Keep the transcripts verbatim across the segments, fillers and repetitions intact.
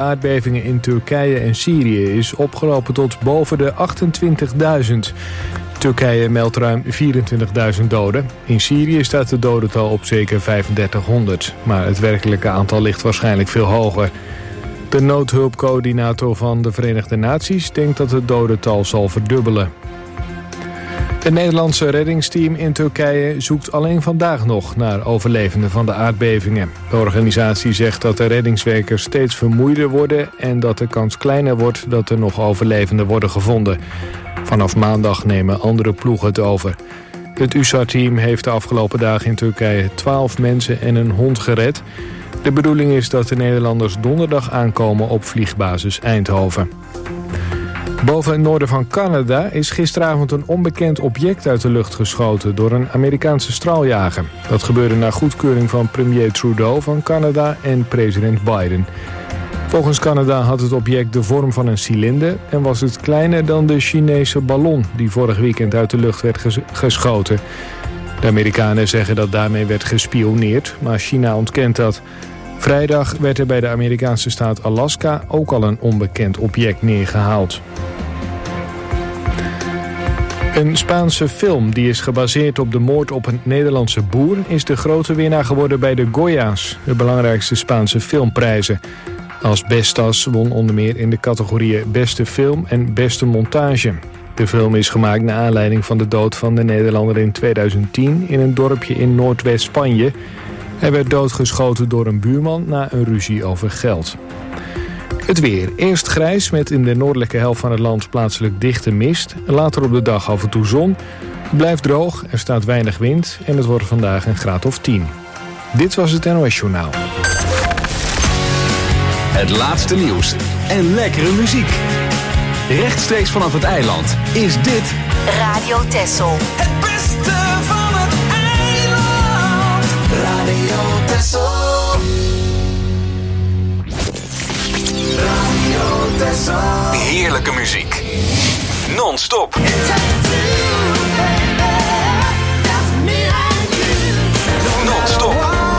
aardbevingen in Turkije en Syrië is opgelopen tot boven de achtentwintigduizend. Turkije meldt ruim vierentwintigduizend doden. In Syrië staat het dodental op zeker vijfendertighonderd. Maar het werkelijke aantal ligt waarschijnlijk veel hoger. De noodhulpcoördinator van de Verenigde Naties denkt dat het dodental zal verdubbelen. Het Nederlandse reddingsteam in Turkije zoekt alleen vandaag nog naar overlevenden van de aardbevingen. De organisatie zegt dat de reddingswerkers steeds vermoeider worden en dat de kans kleiner wordt dat er nog overlevenden worden gevonden. Vanaf maandag nemen andere ploegen het over. Het U S A R-team heeft de afgelopen dagen in Turkije twaalf mensen en een hond gered. De bedoeling is dat de Nederlanders donderdag aankomen op vliegbasis Eindhoven. Boven het noorden van Canada is gisteravond een onbekend object uit de lucht geschoten door een Amerikaanse straaljager. Dat gebeurde na goedkeuring van premier Trudeau van Canada en president Biden. Volgens Canada had het object de vorm van een cilinder en was het kleiner dan de Chinese ballon die vorig weekend uit de lucht werd ges- geschoten. De Amerikanen zeggen dat daarmee werd gespioneerd, maar China ontkent dat. Vrijdag werd er bij de Amerikaanse staat Alaska ook al een onbekend object neergehaald. Een Spaanse film die is gebaseerd op de moord op een Nederlandse boer is de grote winnaar geworden bij de Goya's, de belangrijkste Spaanse filmprijzen. Asbestas won onder meer in de categorieën Beste Film en Beste Montage. De film is gemaakt naar aanleiding van de dood van de Nederlander in tweeduizend tien in een dorpje in Noordwest-Spanje. Hij werd doodgeschoten door een buurman na een ruzie over geld. Het weer. Eerst grijs met in de noordelijke helft van het land plaatselijk dichte mist. Later op de dag af en toe zon. Het blijft droog, er staat weinig wind en het wordt vandaag een graad of tien. Dit was het N O S Journaal. Het laatste nieuws en lekkere muziek. Rechtstreeks vanaf het eiland is dit Radio Texel. Het beste van het eiland. Radio Texel. Radio Texel. heerlijke muziek. Non-stop. Non-stop.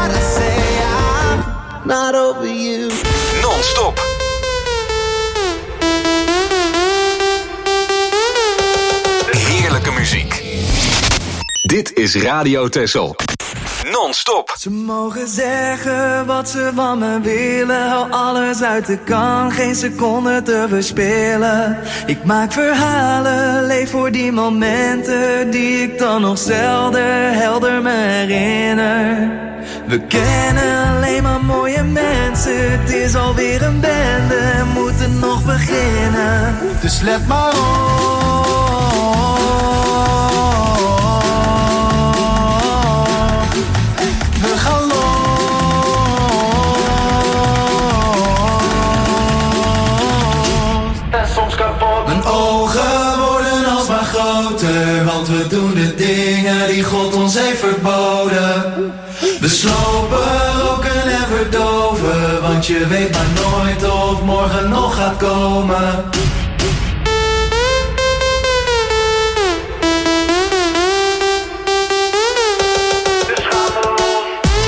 Non-stop. Heerlijke muziek. Dit is Radio Texel. Non-stop. Ze mogen zeggen wat ze van me willen. Hou alles uit de kan, geen seconde te verspillen. Ik maak verhalen, leef voor die momenten die ik dan nog zelden helder me herinner. We kennen alleen maar mooie mensen. Het is alweer een bende, moeten nog beginnen. Dus let maar op. We gaan los. En soms kapot. Mijn ogen worden alsmaar groter, want we doen de dingen die God ons heeft verboden. We slopen, roken en verdoven, want je weet maar nooit of morgen nog gaat komen. Dus gaan we los.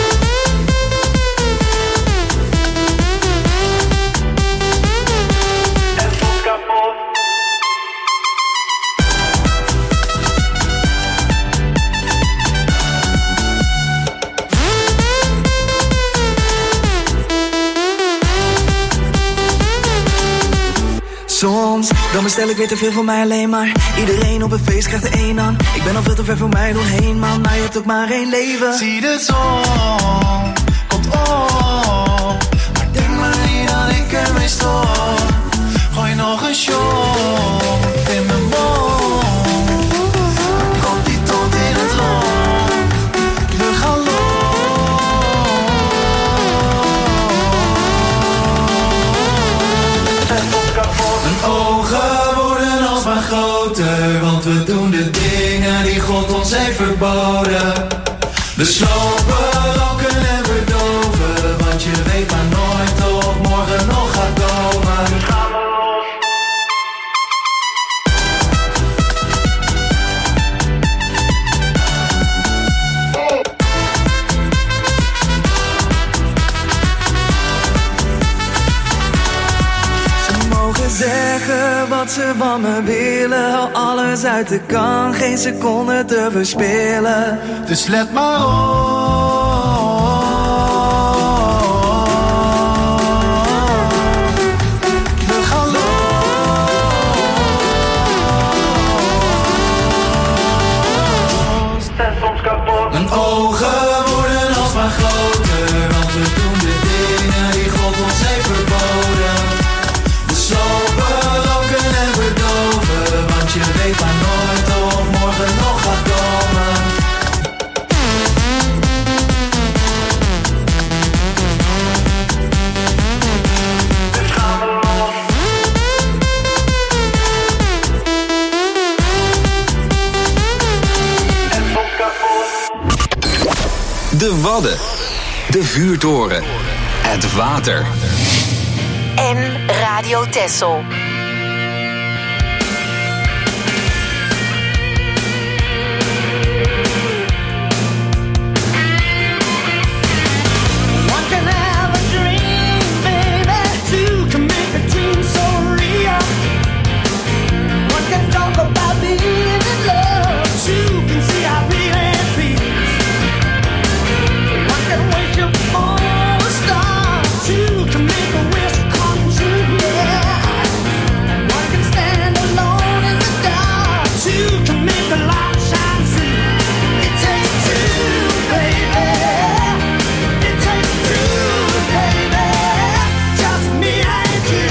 En soms kapot. Soms, dan bestel ik weer te veel voor mij alleen maar. Iedereen op een feest krijgt er één aan. Ik ben al veel te ver voor mij doorheen, man. Maar je hebt ook maar één leven. Zie de zon, komt op. Maar denk maar niet dat ik ermee stop. Gooi nog een shot in mijn mond. Komt die tot in het rond. We gaan los. Mijn ogen worden alsmaar groter, want we doen de dingen die God ons heeft verboden. We slopen, roken en verdoven, want je weet maar nooit of morgen nog gaat komen. Dus gaan we los. zeggen wat ze van me willen. Hou alles uit de kan, geen seconde te verspillen. Dus let maar op. We gaan los. En soms kapot. Mijn ogen worden alsmaar groter, want we doen de dingen die God ons heeft verboden. We slopen, roken en verdoven, want je weet maar nooit of morgen nog gaat komen. Dus gaan we los. En soms kapot. De Wadden. De vuurtoren. Het water. En Radio Texel. One can have a dream, baby. Two can make a dream so real. One can talk about being in love. Two can see how really it feels. One can wish upon a star. Two can make a wish come true, yeah. And one can stand alone in the dark. Two can make the light shine through. It takes two, baby. It takes two, baby. Just me and you.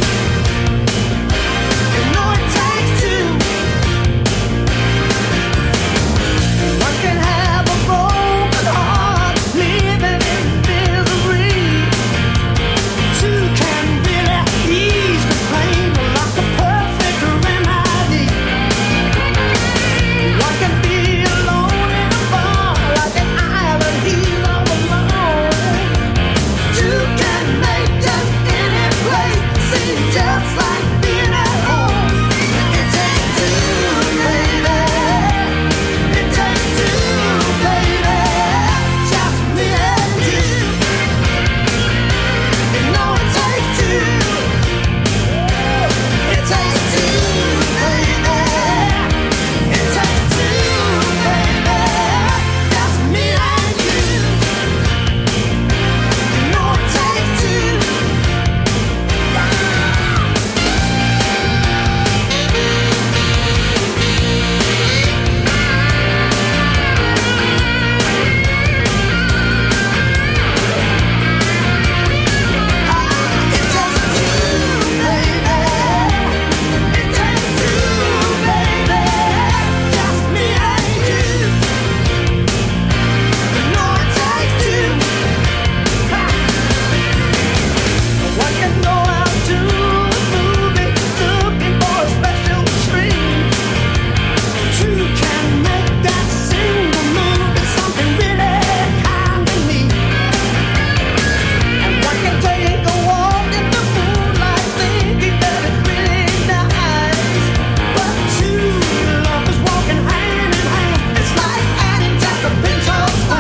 You know it takes two. One can have a broken heart, living in misery. Two can really ease the pain like a perfect remedy. One can be alone in a bar like an island, he's all alone. Two can make just any place seem just like being at home. It takes two, baby. It takes two, baby. Just me and you. You know it takes two. It takes two, baby. It takes two, baby. Just me and you. You know it takes two.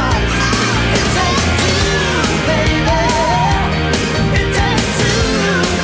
It takes two,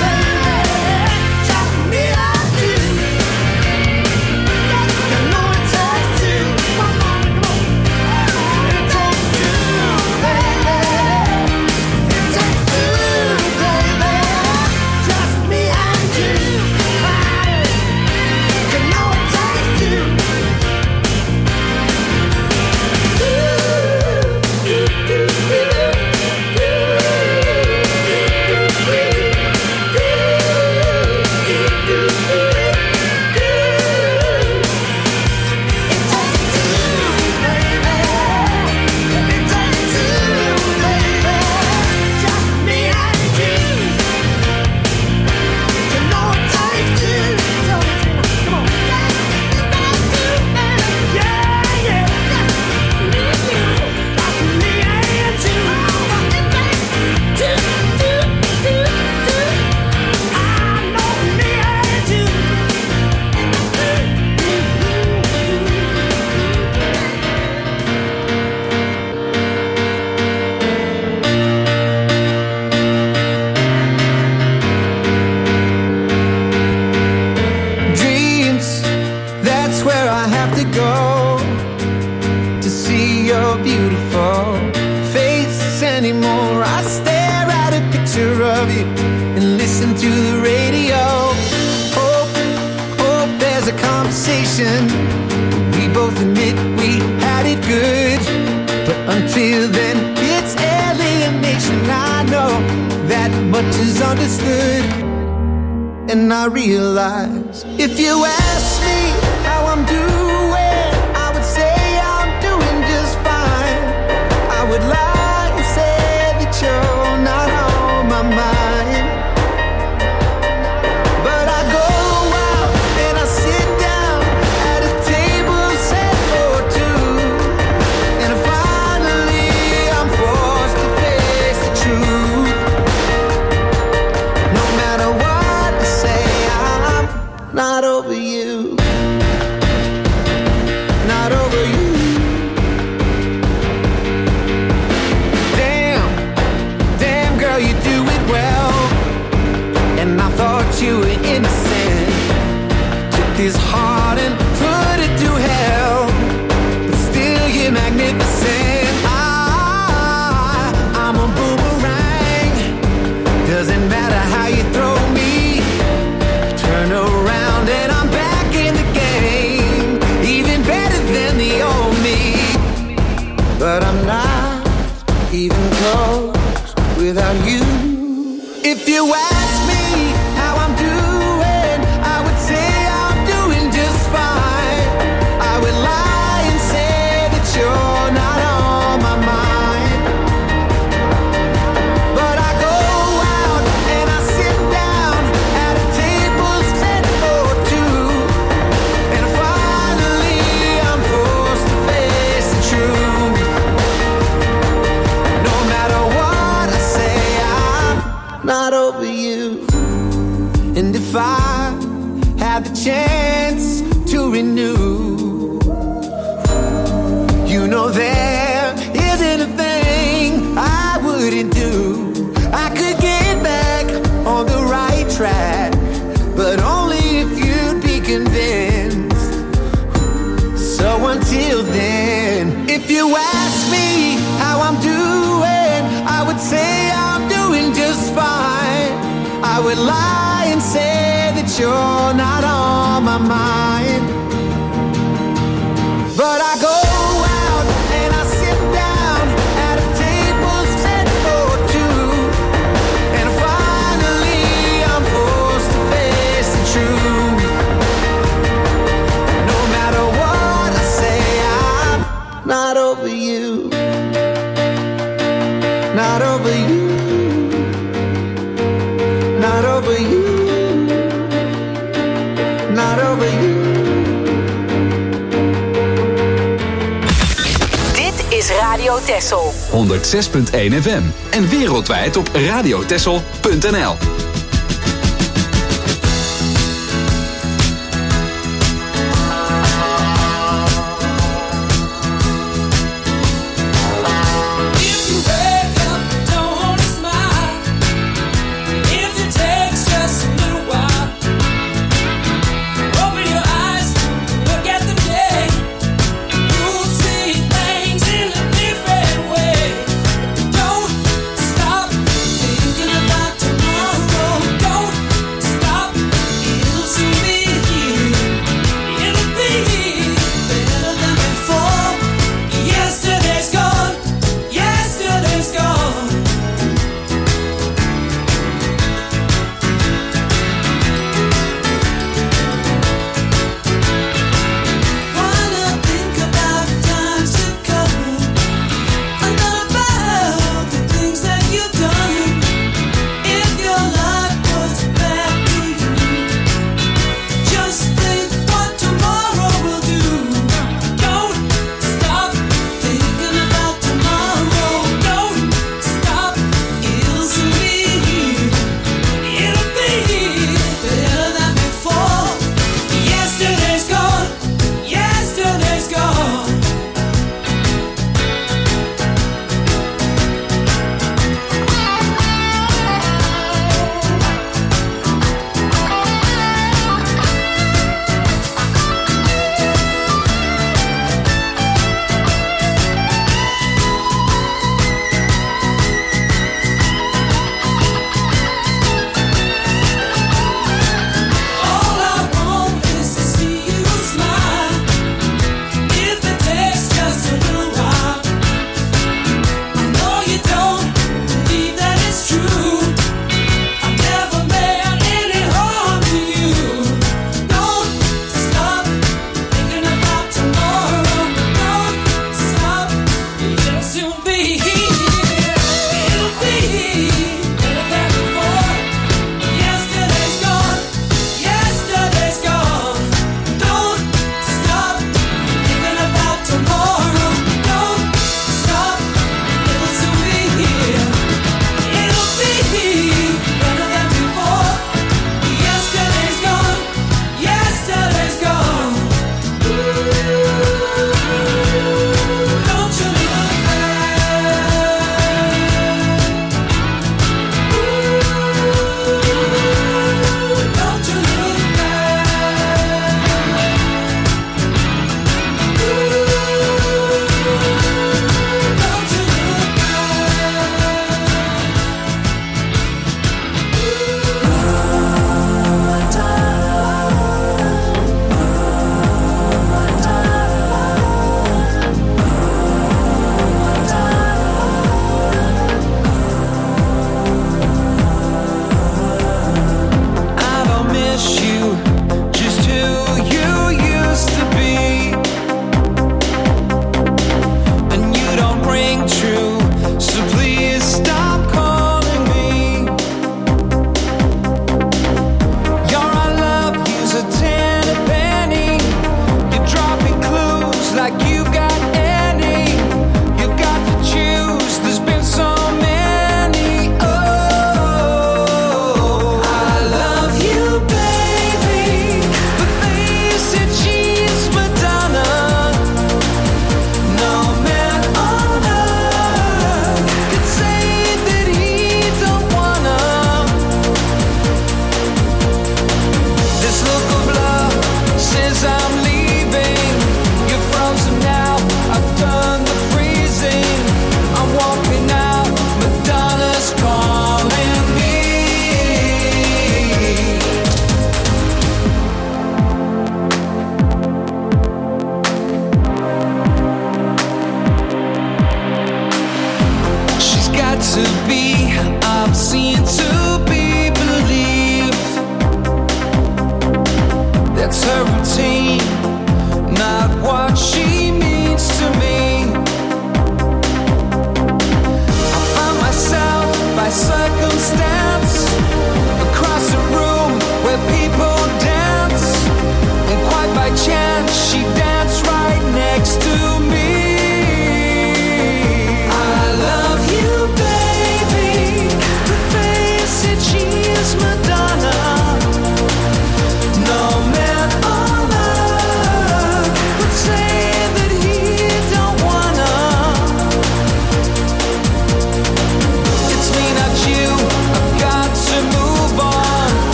much is understood. And I realize if you ask me how I'm doing, I would say I'm doing just fine. I would lie and say that you're not on my mind. But I go out and I sit down at a table set for two, and finally I'm forced to face the truth. No matter what I say, I'm not over you. Not over you. Damn, damn girl, you do it well. And I thought you were innocent. Took this heart and put it to hell. But still you're magnificent. I, I'm a boomerang. Doesn't matter how you throw me. Turn around and I'm back in the game. Even better than the old me. But I'm not even close without you. If you ask me how I'm doing, I would say I'm doing just fine. I would lie and say that you're not on my mind. But I go out and I sit down at a table set for two, and finally I'm forced to face the truth. No matter what I say, I'm not over you. And if I had the chance to renew, you know there isn't a thing I wouldn't do. I could get back on the right track, but only if you'd be convinced. So until then, if you ask me how I'm doing, I would say I'm doing just fine. I would lie and say that you're not on my mind. But I go out and I sit down at a table set for two, and finally I'm forced to face the truth. No matter what I say, I'm not over you. Not over you. Not over you. Not over you. Dit is Radio Texel. honderdzes punt één F M en wereldwijd op radiotexel punt n l. Stop thinking about tomorrow.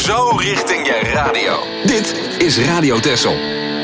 zo richting je radio. Dit is Radio Texel.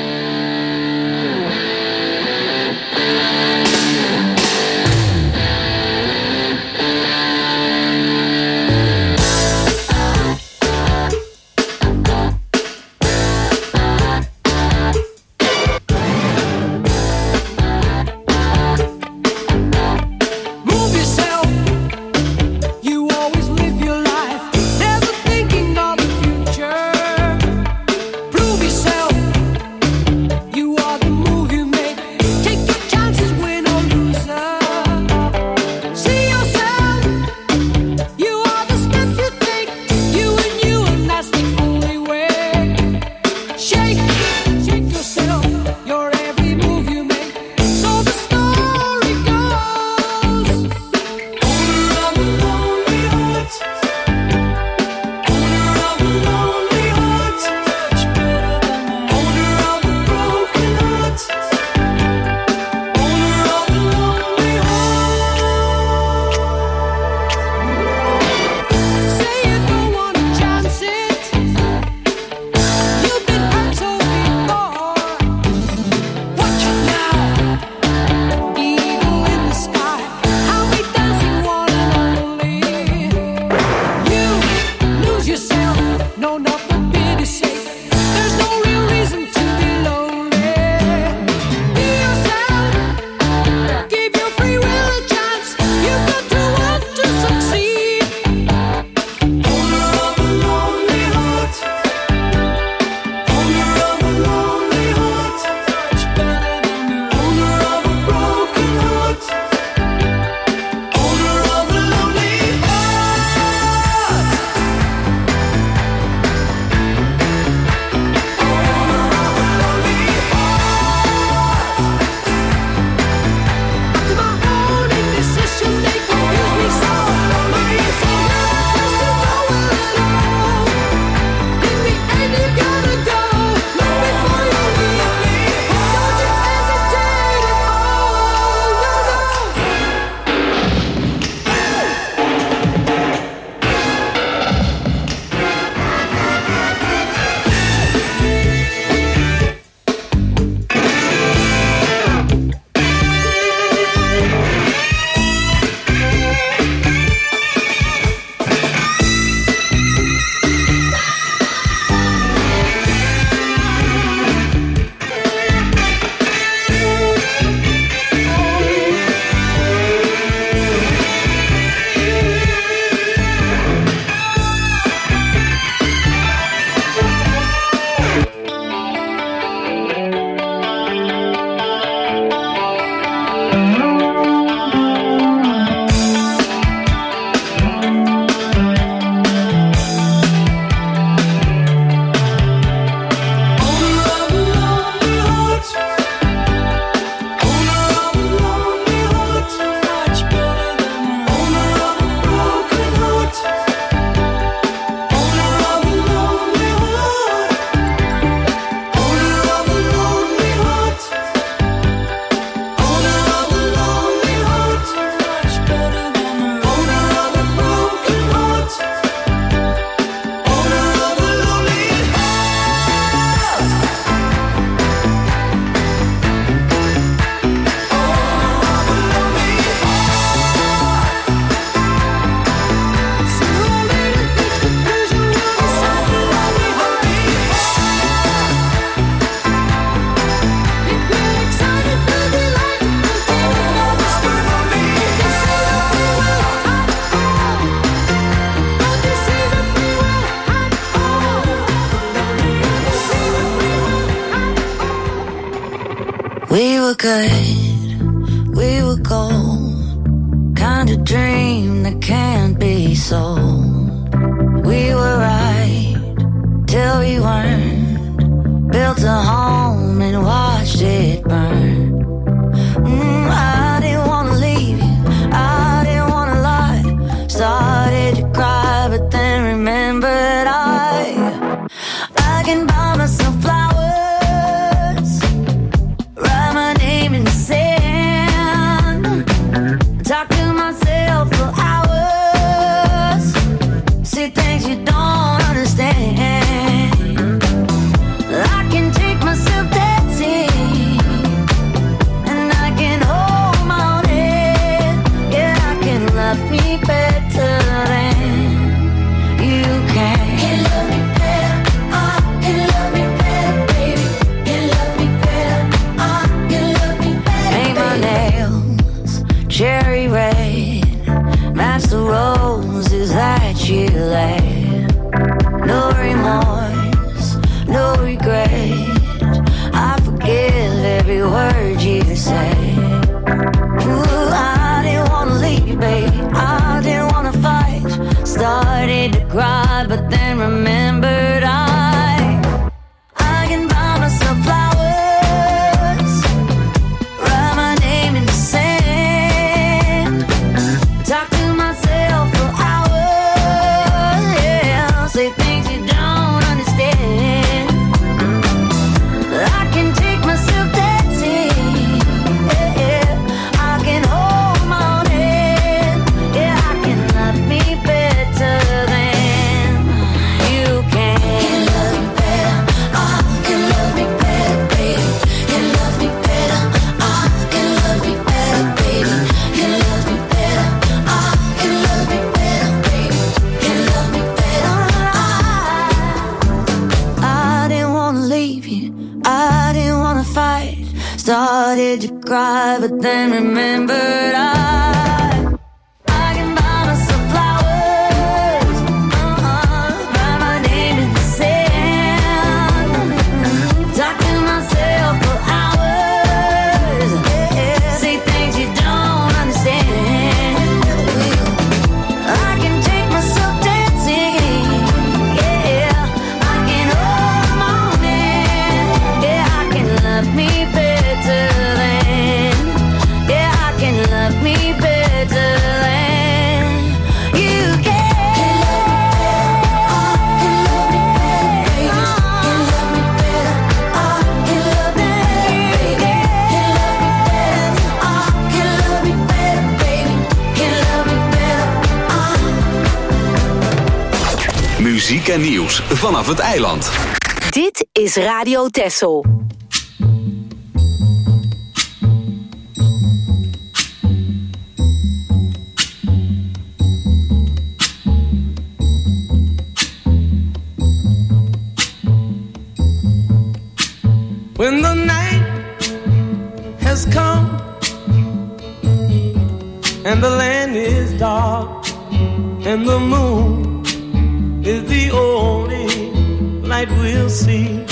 We were good, we were gold, kind of dream that can't be sold. We were right till we weren't, built a home and watched it burn. Mm, I didn't wanna leave you, I didn't wanna lie. Started to cry, but then remembered I I can buy myself flowers, write my name in the sand, talk to myself for hours, see things you don't understand. love me better than you can. Can love me better, I can love me better, baby. Can love me better, I can love me better. Paint my nails cherry red, match the roses that you laid. No remorse, no regret. I forgive every word you say. Ooh, I didn't wanna leave you, babe. I didn't wanna fight. Started to cry, but then remembered I I can buy myself flowers, write my name in the sand, talk to myself for hours, yeah, say things you don't understand. I can take myself dancing, yeah, yeah. I can hold my own hand, yeah. I can love me better than you can. Can love me better, I can love me better, baby. Can love me better, I can love me better, baby. Can love me better, I can love me better, baby. Can love me better, I I didn't wanna leave you, I didn't wanna fight. Started to cry, but then remembered I I can buy myself flowers, uh-uh, write my name in the sand, talk to myself for hours, yeah, say things you don't understand. I can take myself dancing, yeah. I can hold my own hand, yeah. I can love me better than, yeah. I can love me better than you can. Can love me better, I can love me better, I can love me better, baby. Can love me better, I can love me better, baby. Can love me better, I Muziek en nieuws vanaf het eiland. Dit is Radio Texel. When the night has come and the land is dark and the moon is the only light we'll see.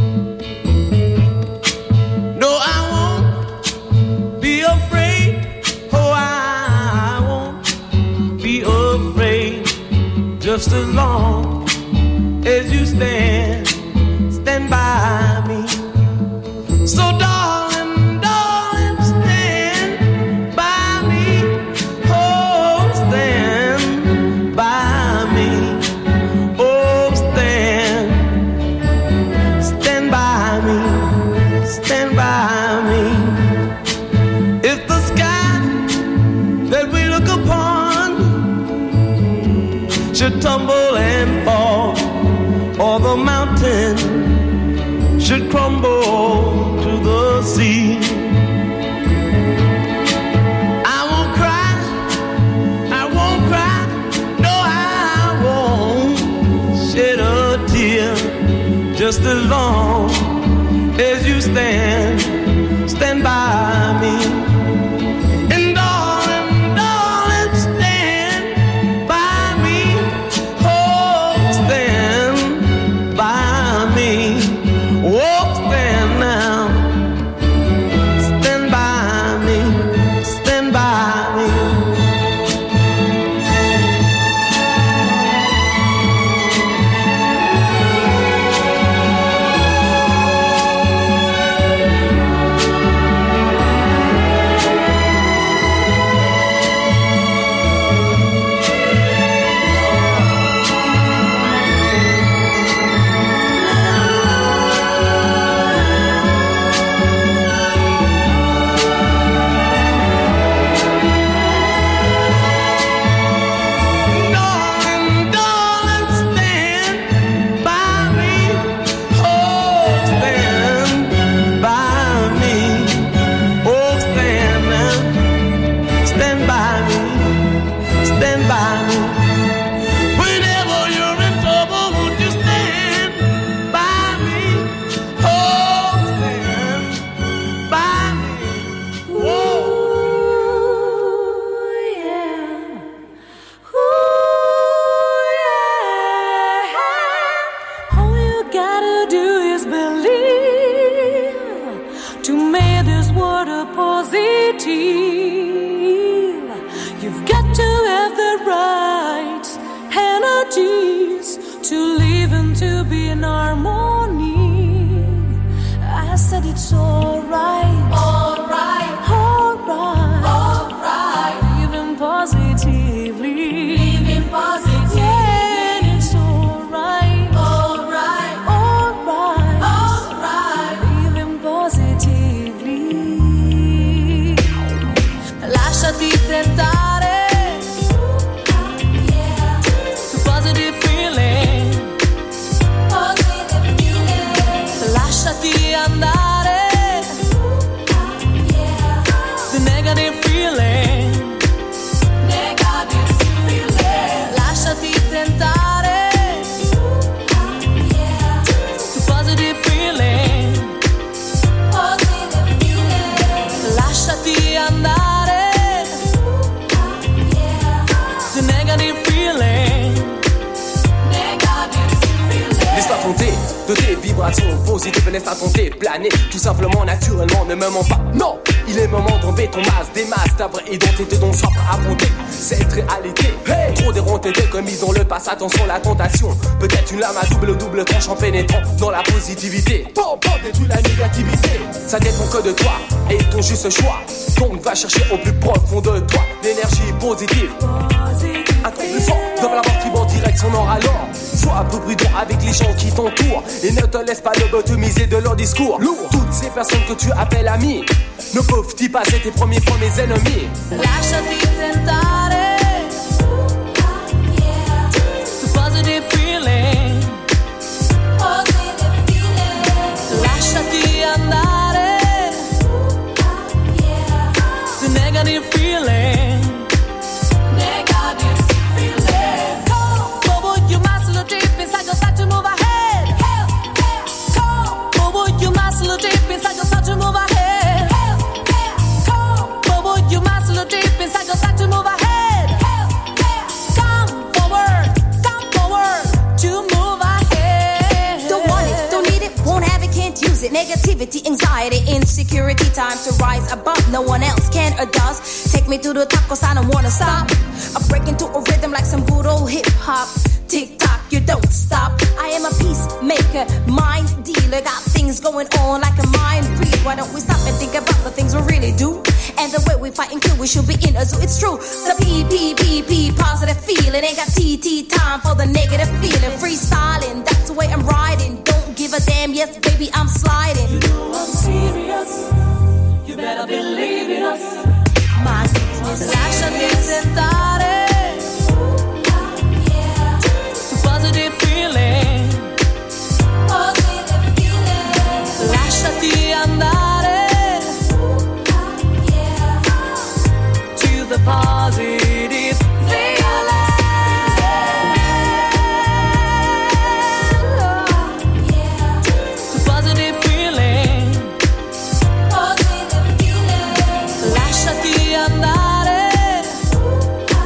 No, I won't be afraid. Oh, I won't be afraid. Just as long as you stand, stand by me. So darling, darling, stand by me. Oh, stand by me. Oh, stand, stand by me, stand by me. If the sky that we look upon should tumble and fall, or the mountain should crumble to the sea, I won't cry, I won't cry, no, I won't shed a tear. Just as long as you stand, stand by me. And darling, darling, stand by me. Oh, stand by me. Oh, stand now. Stand by me. Stand by me. stand by me. Whenever you're in trouble, won't you stand by me? Oh, stand by me. Whoa. You've got to have the right energies to live and to be in harmony. I said it's alright, alright, alright, alright. Living positively, living positively. Yeah, it's alright, alright, alright, alright. Living positively. Lasciati tentare to positive feeling, positive feeling. Lasciati andare the negative feeling, negative feeling. Lasciati tentare to positive feeling, positive feeling. Lasciati andare Laisse-toi tenter de tes vibrations positives, laisse-toi tenter, planer, tout simplement, naturellement, ne me mens pas, non. Il est moment d'enlever ton masque, des masques, ta vraie identité dont sois prêt à affronter cette réalité. Hey, trop déronté de commis dans le passé, attention la tentation. Peut-être une lame à double double tranche en pénétrant dans la positivité. Bon, bon, détruis la négativité. Ça dépend que de toi et ton juste choix. Donc va chercher au plus profond de toi l'énergie positive. Un truc plus fort, devant la mort qui va en direction nord alors. Sois un peu prudent avec les gens qui t'entourent et ne te laisse pas lobotomiser de leur discours. Lourd. Toutes ces personnes que tu appelles amis ne peuvent-ils pas être tes premiers premiers ennemis? Lasciati tentare to positive feeling, positive feeling. Lasciati andare the negative feeling, negative feeling. But would you muscle deep inside yourself to move ahead? But would you muscle deep inside yourself to move ahead? You must look deep inside yourself to move ahead. Come forward, come forward to move ahead. Don't want it, don't need it, won't have it, can't use it. Negativity, anxiety, insecurity, time to rise above. No one else can or does. Take me to the top cause I don't wanna stop. I break into a rhythm like some good old hip hop. Tick tock, you don't stop. I am a peacemaker, mind dealer. Got things going on like a mind read. Why don't we stop and think about the things we really do? And the way we fight and kill, we should be in a zoo. It's true. The P, P, P, P, positive feeling. Ain't got T, T, time for the negative feeling. Freestyling, that's the way I'm riding. Don't give a damn, yes, baby, I'm sliding. You know I'm serious. You better believe in us. My business. Lasciati tentare to positive feeling, positive feeling. Lasciati andare the positive feeling, the positive feeling, positive feeling. Lasciati andare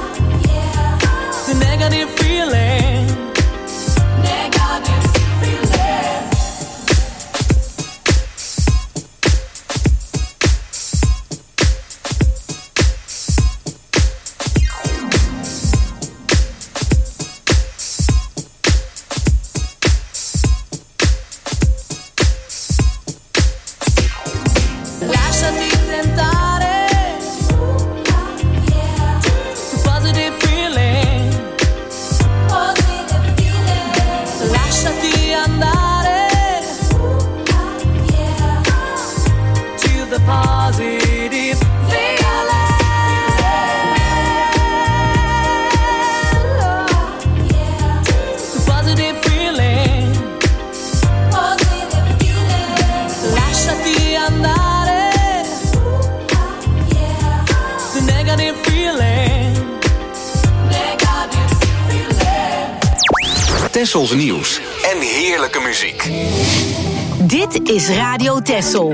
Tessels nieuws en heerlijke muziek. Dit is Radio Tessel.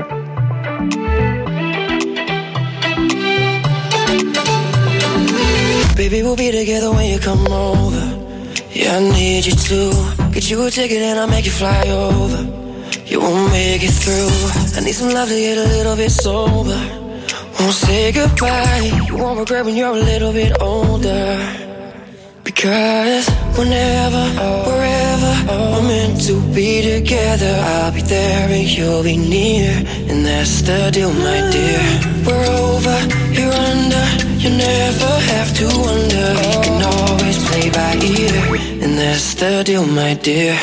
Baby, we'll be together when you come over. Yeah, I need you to get you a ticket and I'll make you fly over. You won't make it through. I need some love to get a little bit sober. Won't say goodbye. You won't regret when you're a little bit older. Because whenever, wherever we're meant to be together, I'll be there and you'll be near. And that's the deal, my dear. We're over, you're under. You never have to wonder. You can always play by ear. And that's the deal, my dear.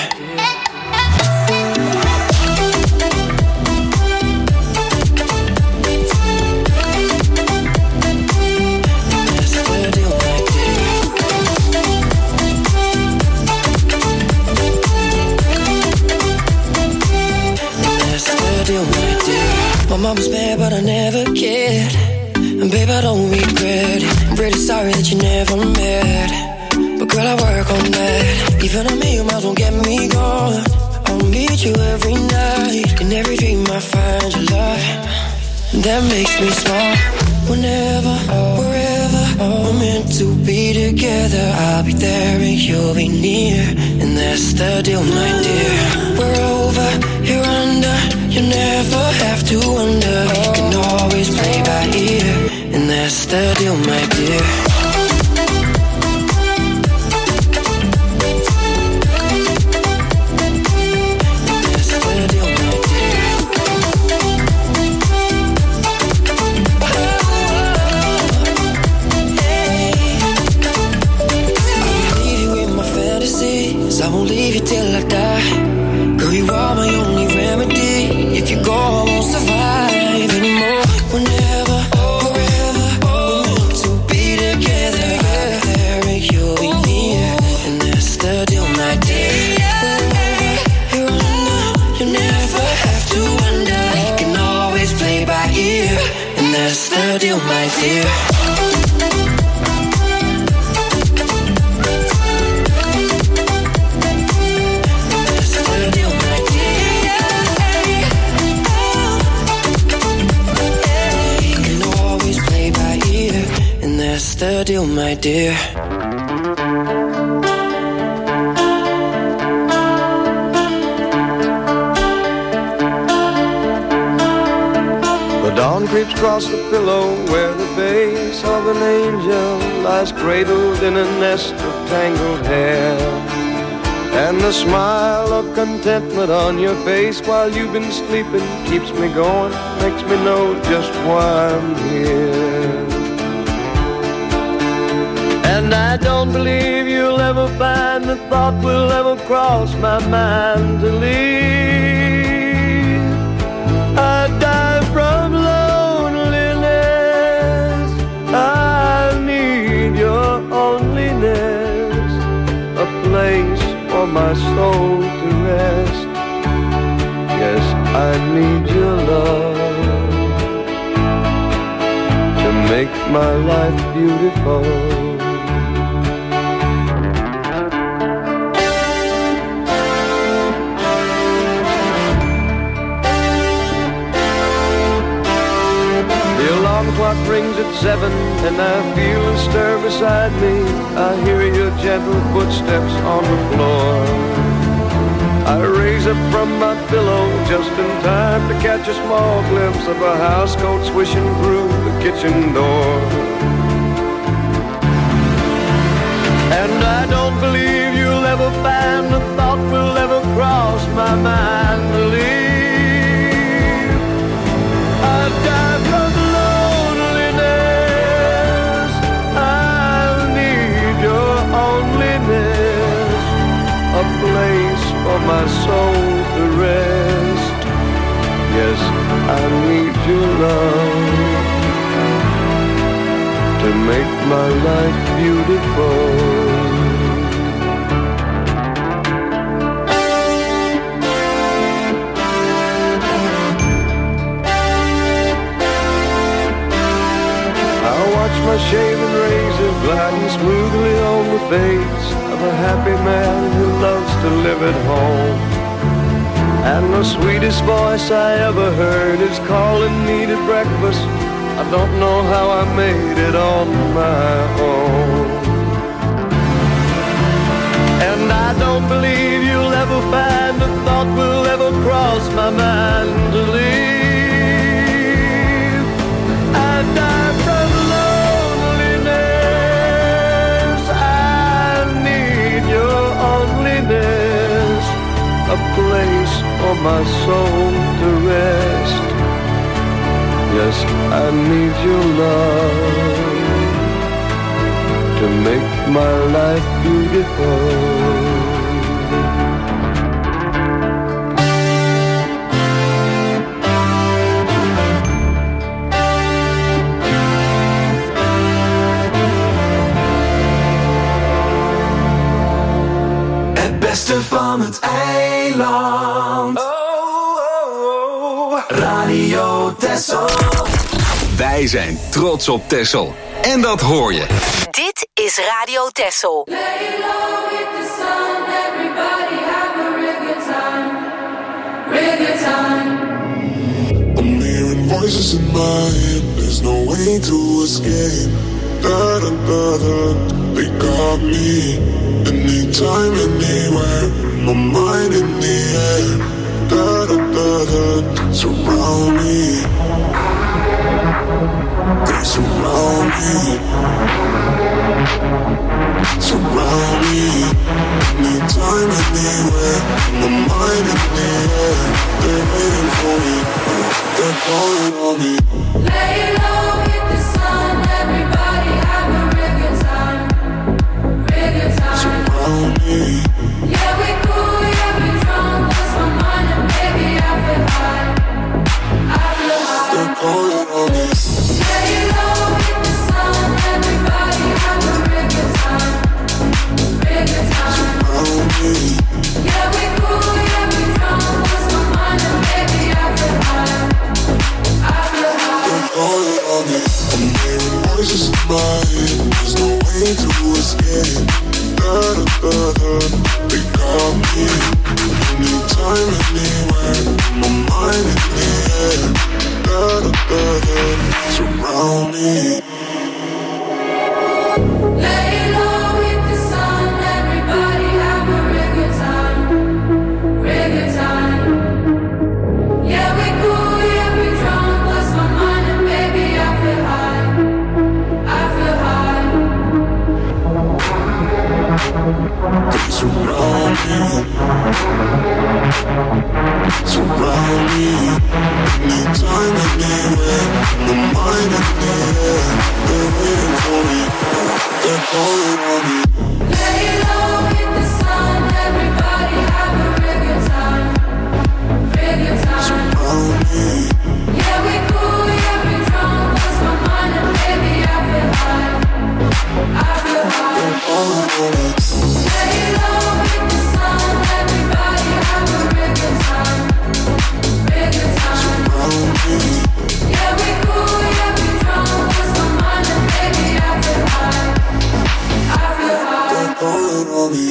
My mom was mad, but I never cared. And babe, I don't regret it. I'm pretty sorry that you never met. But girl, I work on that. Even a million miles won't get me going. I'll meet you every night. In every dream I find your love. That makes me smile. Whenever, wherever we're meant to be together, I'll be there and you'll be near. And that's the deal, my dear. We're over, you're under. You never have to wonder. You can always play by ear. And that's the deal, my dear. I won't leave you till I die. Girl, you are my only remedy. If you go, I won't survive anymore. Whenever, wherever we're meant to be together, I'll be there and you'll be near. And that's the deal, my dear. Wherever you're under, you never have to wonder. You can always play by ear. And that's the deal, my dear. That's the deal, my dear. The dawn creeps across the pillow where the face of an angel lies cradled in a nest of tangled hair. And the smile of contentment on your face while you've been sleeping keeps me going, makes me know just why I'm here. And I don't believe you'll ever find the thought will ever cross my mind to leave. I die from loneliness. I need your loneliness, a place for my soul to rest. Yes, I need your love to make my life beautiful. The clock rings at seven and I feel a stir beside me. I hear your gentle footsteps on the floor. I raise up from my pillow just in time to catch a small glimpse of a housecoat swishing through the kitchen door. And I don't believe you'll ever find a thought will ever cross my mind to leave. I die from a place for my soul to rest. Yes, I need your love to make my life beautiful. I watch my shaving razor gliding smoothly on the face of a happy man who loves to live at home. And the sweetest voice I ever heard is calling me to breakfast. I don't know how I made it on my own. And I don't believe you'll ever find a thought will ever cross my mind to leave. I die from loneliness. I need your onlyness, a place for my soul to rest. Yes, I need your love to make my life beautiful. Het beste van het eiland. Oh, oh, oh. Radio Texel. Wij zijn trots op Texel. En dat hoor je. Dit is Radio Texel. Lay low with the sun, everybody have a real good time, real good time. I'm hearing voices in my head, there's no way to escape. Da da da da, they got me. Anytime, anywhere, my mind in the air. Da da da da, surround me. They surround me. Surround me. Anytime, anywhere, my mind in the air. They're waiting for me, they're calling on me. Lay low with the sun, everybody have a real good time, real good time. Surround me. Yeah, we cool, yeah, we drunk, lost my mind and baby I feel high, I feel high. They're calling on me. Lay low with the sun, everybody have a real good time, real good time. Surround me. Yeah, we cool, yeah, we drunk, lost my mind and baby I feel high, I feel high. They're calling on me. I'm hearing voices in my head, there's no way to escape. Da da da da, they got me. Anytime, anywhere, my mind in the air. Da da da da, surround me. Lay low with the sun, everybody have a real good time, real good time. Yeah, we cool, yeah, we drunk, lost my mind and baby I feel high, I feel high. They surround me. Surround me. Anytime, anywhere, my mind in the air. They're waiting for me, they're calling on me. Lay low with the sun, everybody have a real good time, real good time. Surround me. Yeah, we cool, yeah, we drunk, lost my mind and baby I feel high, I feel high. They're calling on me. Lay low with the sun, everybody have a real good time, real good time. Surround me. Yeah, we cool, yeah, we drunk, lost my mind and baby I feel high, I feel high. They're calling on me.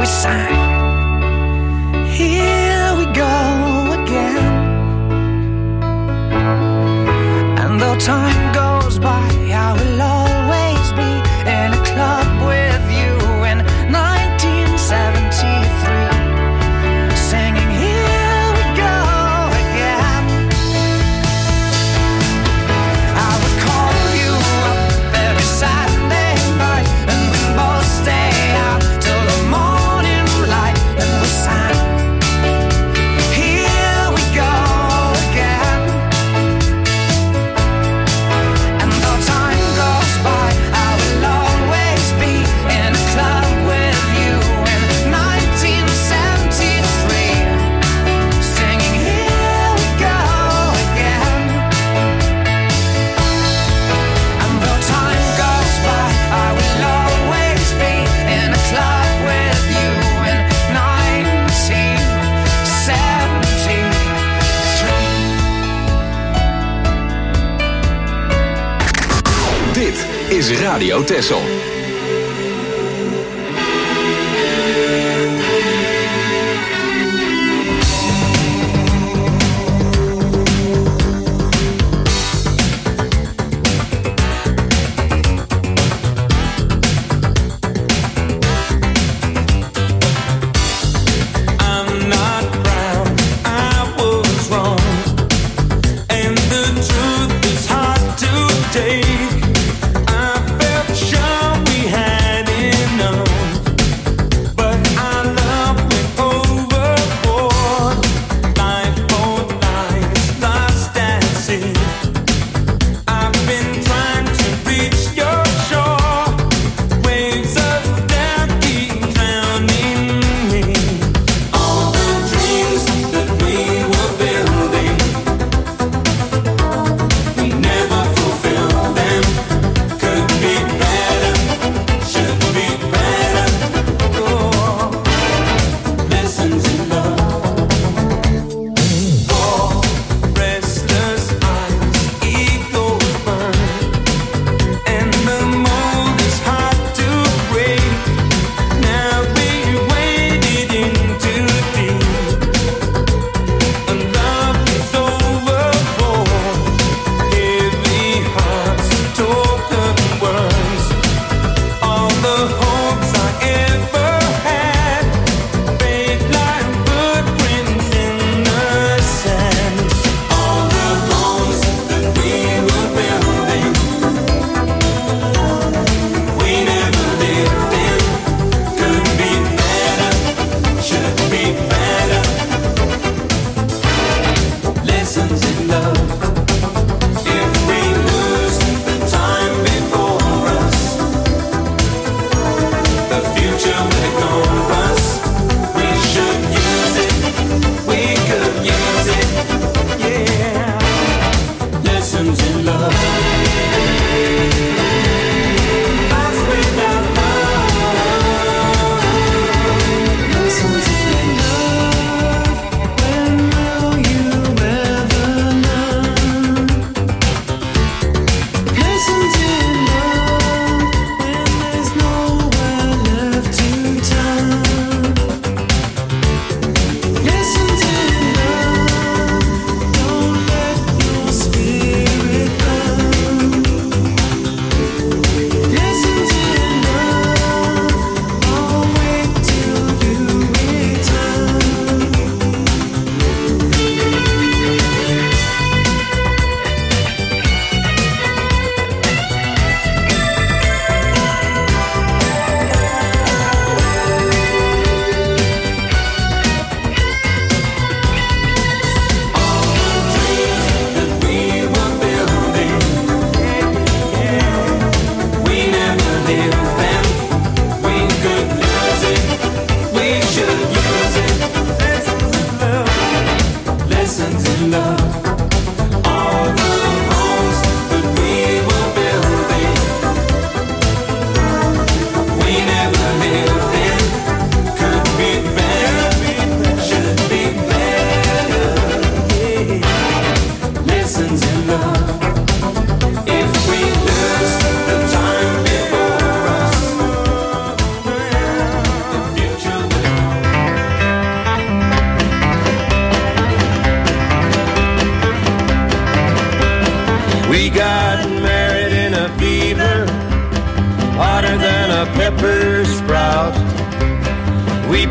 sang, here we go again. And though time goes by, I will always be in a club with you in nineteen seventy-three, singing here we go again. I would call you up every Saturday night, and we'd both stay out till the morning light, and we sang, here we go again. And though time goes by, I will always be in a club with you in nineteen seventy-three, singing here we go again. And though time goes by, I will always be in a club with you in nineteen seventy-three. Dit is Radio Texel. I'm not proud, I was wrong, and the truth is hard to take. I felt sure we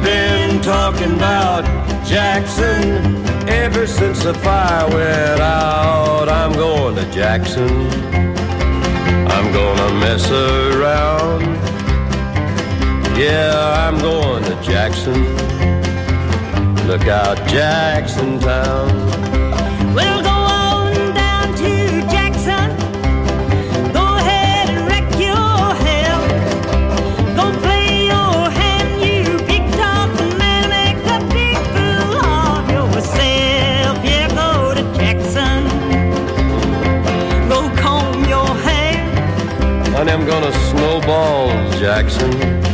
been talking about Jackson ever since the fire went out. I'm going to Jackson. I'm gonna mess around. Yeah, I'm going to Jackson. Look out, Jackson Town. We'll go on down to Jackson. Go ahead and wreck your hell. Go play your hand, you big talking man. Make a big fool of yourself. Yeah, go to Jackson. Go comb your hair. And I'm gonna snowball Jackson.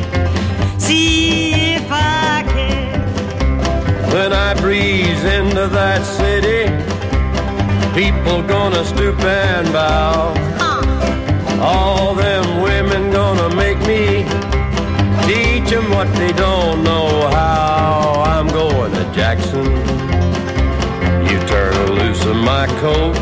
See if I can. When I breeze into that city, people gonna stoop and bow. All them women gonna make me teach them what they don't know how. I'm going to Jackson. You turn loose of my coat,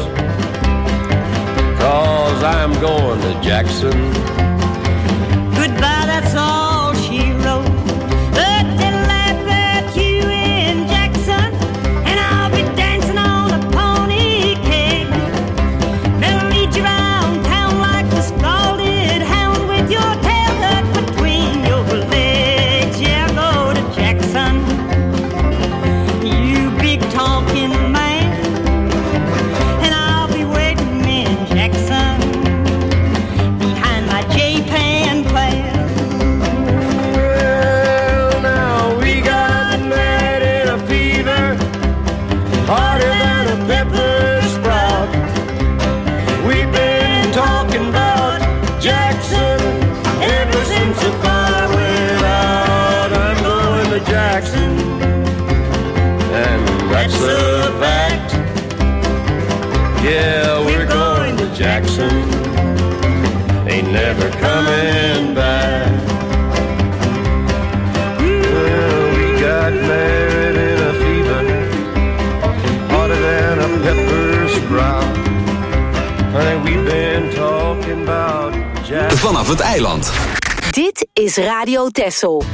'cause I'm going to Jackson. Goodbye, that's all she wrote. But they'll laugh at you in Jackson, and I'll be dancing on a pony cake. They'll lead you around town like a scalded hound with your tail tucked between your legs. Yeah, go to Jackson, you big talking man, and I'll be waiting in Jackson behind my J-Pan plan. Well, now we got mad in a fever, harder than a pepper sprout. We've been talking about Jackson ever since the fire went out. I'm going to Jackson, and that's a fact. Yeah, we're going to Jackson. Ain't never coming back. Well, we got married in a fever, harder than a pepper sprout. And we've been talking about Jackson. Vanaf het eiland. Dit is Radio Texel.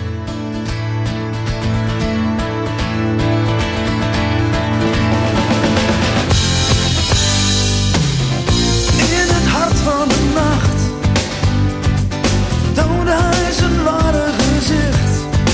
In het hart van de nacht toonde hij zijn ware gezicht.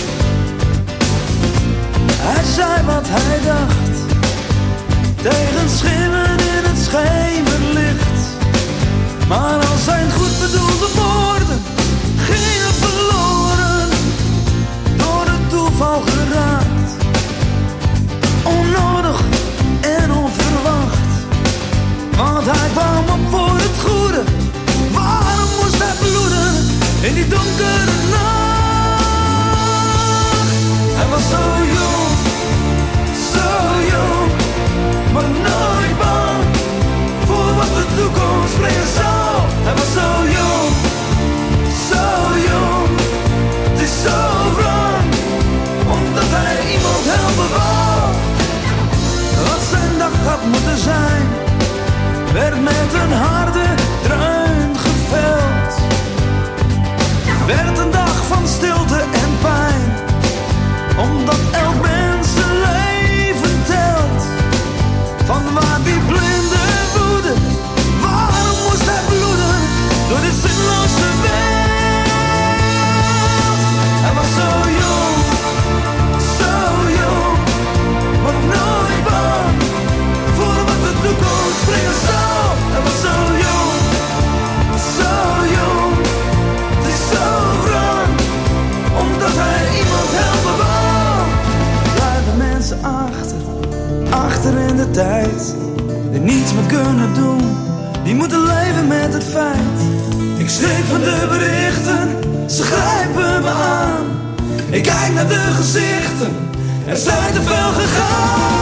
Hij zei wat hij dacht, tegen schimmen in het schemerlicht. Maar al zijn goed bedoelde woorden gingen verloren, door het toeval geraakt. Onnodig en onverwacht, want hij kwam op voor het goede. Waarom moest hij bloeden in die donkere nacht? Hij was zo jong, zo jong, maar nooit bang voor wat de toekomst brengen zou. Hij was zo jong, zo jong, het is zo wrang, omdat hij iemand helpen wou. Wat zijn dag had moeten zijn, werd met een harde dreun geveld. Werd een dag van stilte en pijn, omdat elk mens zijn leven telt. Van waar die blinde woede, waarom moest hij bloeden door dit zinloze wereld? Hij was zo jong, zo jong, maar nooit bang voor wat de toekomst brengen zou. Hij was zo jong, zo jong, het is zo wrang, omdat hij iemand helpen wou. Blijven mensen achter, achter in de tijd, die niets meer kunnen doen, die moeten leven met het feit. Ik schrik van de berichten, ze grijpen me aan. Ik kijk naar de gezichten, er zijn te veel gegaan.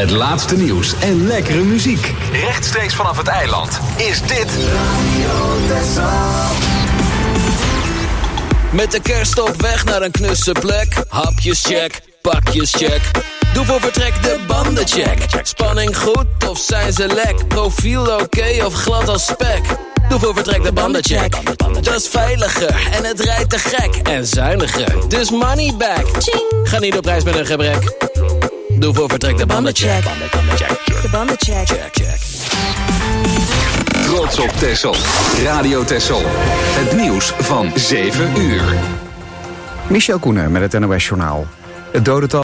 Het laatste nieuws en lekkere muziek. Rechtstreeks vanaf het eiland is dit Radio Texel. Met de kerst op weg naar een knusse plek. Hapjes check, pakjes check. Doe voor vertrek de banden check. Spanning goed of zijn ze lek? Profiel oké of glad als spek? Doe voor vertrek de banden check. Dat is veiliger en het rijdt te gek. En zuiniger, dus money back. Ga niet op reis met een gebrek. Doe voor vertrek de banden check. De banden check. Check, check. Trots op Texel. Radio Texel. Het nieuws van zeven uur. Michel Koenen met het N O S Journaal. Het dodental